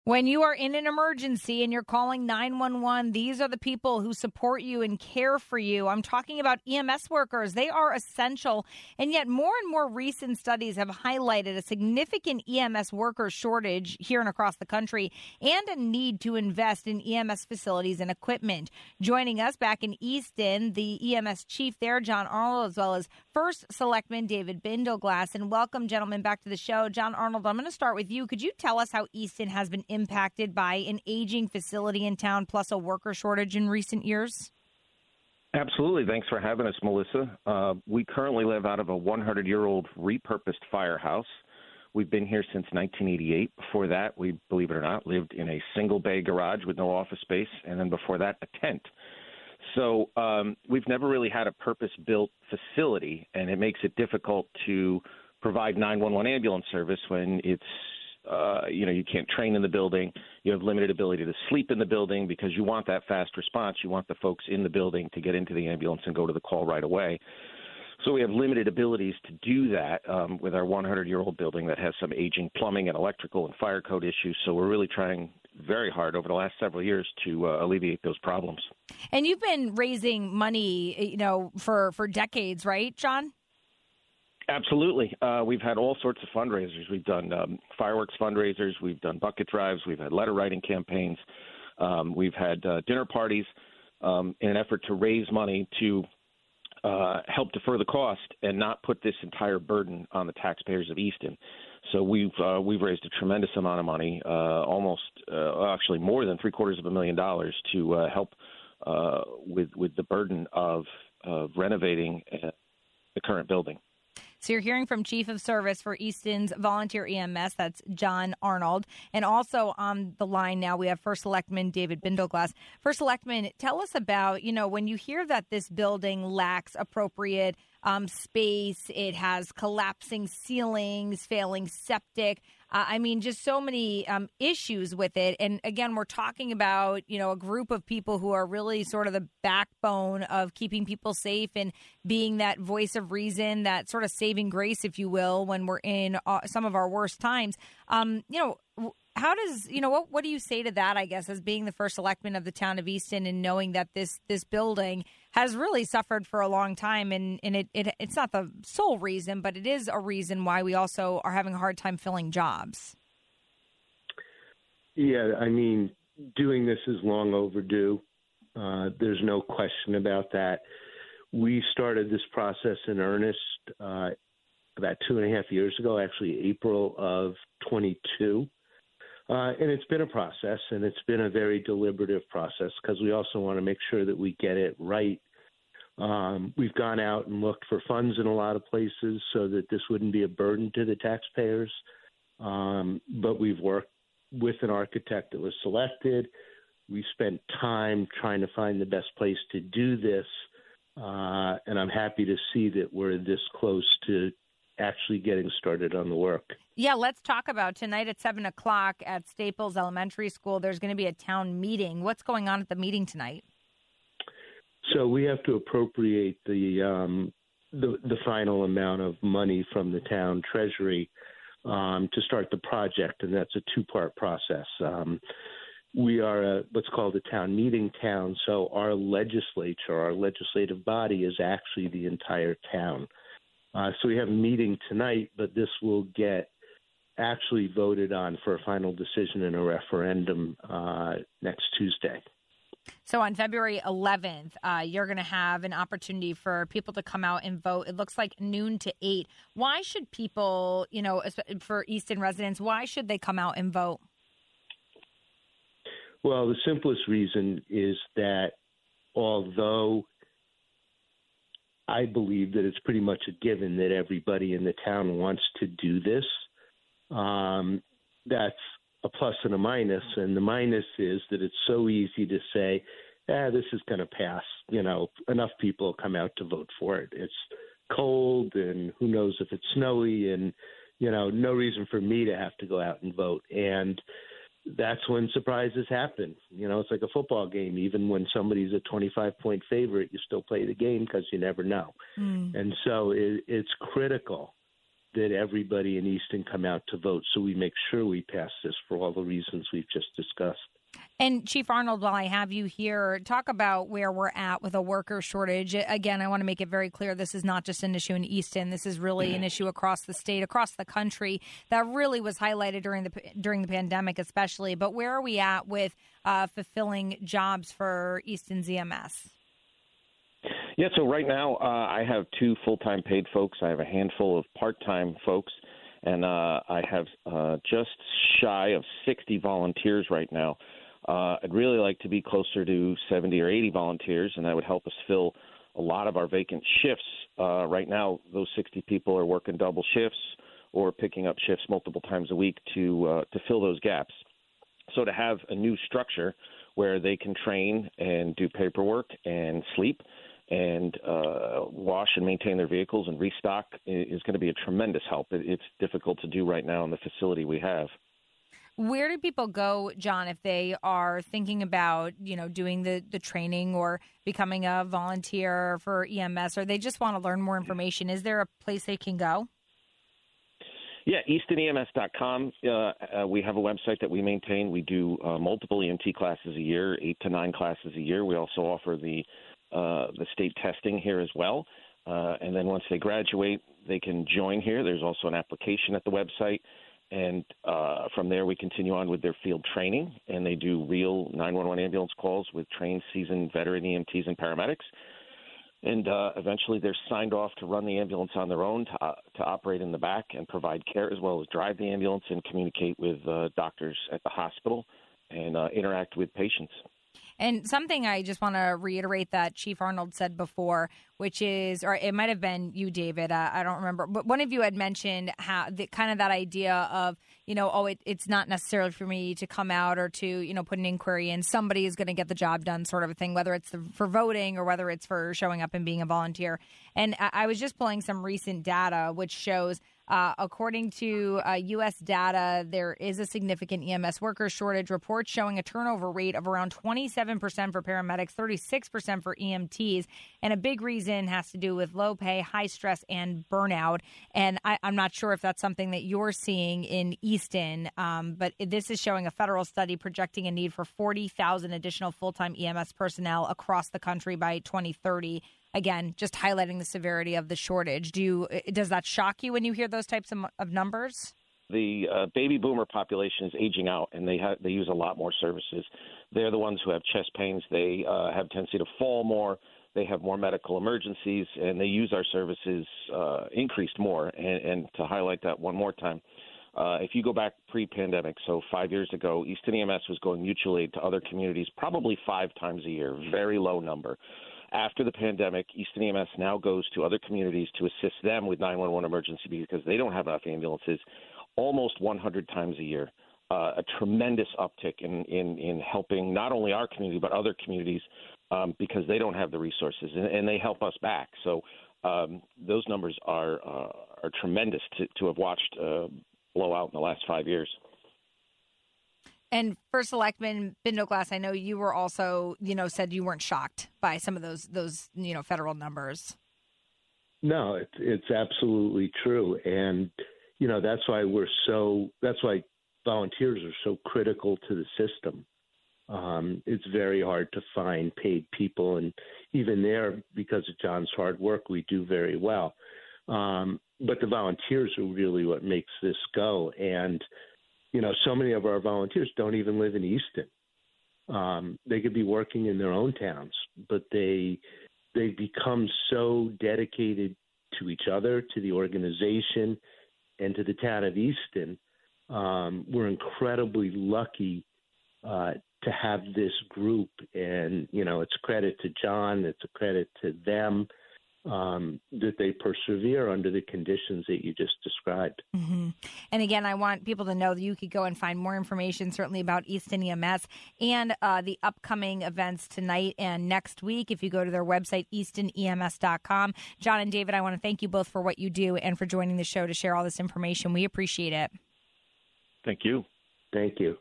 When you are in an emergency and you're calling 911, these are the people who support you and care for you. I'm talking about EMS workers. They are essential. And yet more and more recent studies have highlighted a significant EMS worker shortage here and across the country and a need to invest in EMS facilities and equipment. Joining us back in Easton, the EMS chief there, John Arnold, as well as First Selectman David Bindleglass. And welcome, gentlemen, back to the show. John Arnold, I'm going to start with you. Could you tell us how Easton has been impacted by an aging facility in town plus a worker shortage in recent years? Absolutely. Thanks for having us, Melissa. We currently live out of a 100-year-old repurposed firehouse. We've been here since 1988. Before that, we, believe it or not, lived in a single-bay garage with no office space, and then before that, a tent. So we've never really had a purpose-built facility, and it makes it difficult to provide 911 ambulance service when it's you can't train in the building. You have limited ability to sleep in the building because you want that fast response. You want the folks in the building to get into the ambulance and go to the call right away. So we have limited abilities to do that with our 100-year-old building that has some aging plumbing and electrical and fire code issues. So we're really trying very hard over the last several years to alleviate those problems. And you've been raising money, for decades, right, John? Absolutely. We've had all sorts of fundraisers. We've done fireworks fundraisers. We've done bucket drives. We've had letter writing campaigns. We've had dinner parties in an effort to raise money to help defer the cost and not put this entire burden on the taxpayers of Easton. So we've raised a tremendous amount of money, actually more than $750,000 to help with the burden of renovating the current building. So you're hearing from Chief of Service for Easton's Volunteer EMS, that's John Arnold. And also on the line now, we have First Selectman David Bindleglass. First Selectman, tell us about, when you hear that this building lacks appropriate space, it has collapsing ceilings, failing septic. Just so many issues with it. And again, we're talking about, a group of people who are really sort of the backbone of keeping people safe and being that voice of reason, that sort of saving grace, if you will, when we're in some of our worst times. How does, what do you say to that, I guess, as being the first selectman of the town of Easton and knowing that this building has really suffered for a long time and it's not the sole reason, but it is a reason why we also are having a hard time filling jobs? Yeah, doing this is long overdue. There's no question about that. We started this process in earnest about 2.5 years ago, actually April of 22. And it's been a process, and it's been a very deliberative process because we also want to make sure that we get it right. We've gone out and looked for funds in a lot of places so that this wouldn't be a burden to the taxpayers. But we've worked with an architect that was selected. We spent time trying to find the best place to do this. And I'm happy to see that we're this close to actually getting started on the work. Yeah, let's talk about tonight at 7 o'clock at Staples Elementary School. There's going to be a town meeting. What's going on at the meeting tonight? So we have to appropriate the final amount of money from the town treasury to start the project, and that's a two-part process. We are what's called a town meeting town, so our legislature, our legislative body, is actually the entire town. So we have a meeting tonight, but this will get actually voted on for a final decision in a referendum next Tuesday. So on February 11th, you're going to have an opportunity for people to come out and vote. It looks like noon to 8. Why should people, for Easton residents, why should they come out and vote? Well, the simplest reason is that although I believe that it's pretty much a given that everybody in the town wants to do this, that's a plus and a minus. And the minus is that it's so easy to say, this is going to pass. Enough people come out to vote for it. It's cold and who knows if it's snowy and, no reason for me to have to go out and vote. And that's when surprises happen. It's like a football game. Even when somebody's a 25-point favorite, you still play the game because you never know. And so it's critical that everybody in Easton come out to vote so we make sure we pass this for all the reasons we've just discussed. And Chief Arnold, while I have you here, talk about where we're at with a worker shortage. Again, I want to make it very clear this is not just an issue in Easton. This is really an issue across the state, across the country that really was highlighted during the pandemic especially. But where are we at with fulfilling jobs for Easton's EMS? Yeah, so right now I have 2 full-time paid folks. I have a handful of part-time folks, and I have just shy of 60 volunteers right now. I'd really like to be closer to 70 or 80 volunteers, and that would help us fill a lot of our vacant shifts. Right now, those 60 people are working double shifts or picking up shifts multiple times a week to fill those gaps. So to have a new structure where they can train and do paperwork and sleep and wash and maintain their vehicles and restock is going to be a tremendous help. It's difficult to do right now in the facility we have. Where do people go, John, if they are thinking about, doing the training or becoming a volunteer for EMS, or they just want to learn more information? Is there a place they can go? Yeah, EastonEMS.com. We have a website that we maintain. We do multiple EMT classes a year, 8 to 9 classes a year. We also offer the state testing here as well. And then once they graduate, they can join here. There's also an application at the website. And from there, we continue on with their field training, and they do real 911 ambulance calls with trained, seasoned veteran EMTs and paramedics. And eventually, they're signed off to run the ambulance on their own, to operate in the back and provide care, as well as drive the ambulance and communicate with doctors at the hospital and interact with patients. And something I just want to reiterate that Chief Arnold said before, which is, or it might have been you, David, I don't remember, but one of you had mentioned how kind of that idea of, it's not necessarily for me to come out or to, put an inquiry in. Somebody is going to get the job done sort of a thing, whether it's for voting or whether it's for showing up and being a volunteer. And I was just pulling some recent data, which shows according to U.S. data, there is a significant EMS worker shortage. Reports showing a turnover rate of around 27% for paramedics, 36% for EMTs. And a big reason has to do with low pay, high stress, and burnout. And I'm not sure if that's something that you're seeing in Easton, but this is showing a federal study projecting a need for 40,000 additional full-time EMS personnel across the country by 2030. Again, just highlighting the severity of the shortage. Does that shock you when you hear those types of numbers? The baby boomer population is aging out, and they use a lot more services. They're the ones who have chest pains. They have tendency to fall more. They have more medical emergencies, and they use our services increased more. And to highlight that one more time, if you go back pre-pandemic, so 5 years ago, Easton EMS was going mutual aid to other communities probably 5 times a year, very low number. After the pandemic, Easton EMS now goes to other communities to assist them with 911 emergency because they don't have enough ambulances almost 100 times a year. A tremendous uptick in helping not only our community but other communities because they don't have the resources, and they help us back. So those numbers are tremendous to have watched blow out in the last 5 years. And First Selectman Bindoglass, I know you were also, said you weren't shocked by some of those federal numbers. No, it's absolutely true. And, that's why volunteers are so critical to the system. It's very hard to find paid people. And even there, because of John's hard work, we do very well. But the volunteers are really what makes this go. And, so many of our volunteers don't even live in Easton. They could be working in their own towns, but they become so dedicated to each other, to the organization, and to the town of Easton. We're incredibly lucky to have this group, and it's a credit to John, it's a credit to them. That they persevere under the conditions that you just described. Mm-hmm. And again, I want people to know that you could go and find more information, certainly about Easton EMS and the upcoming events tonight and next week. If you go to their website, EastonEMS.com. John and David, I want to thank you both for what you do and for joining the show to share all this information. We appreciate it. Thank you. Thank you.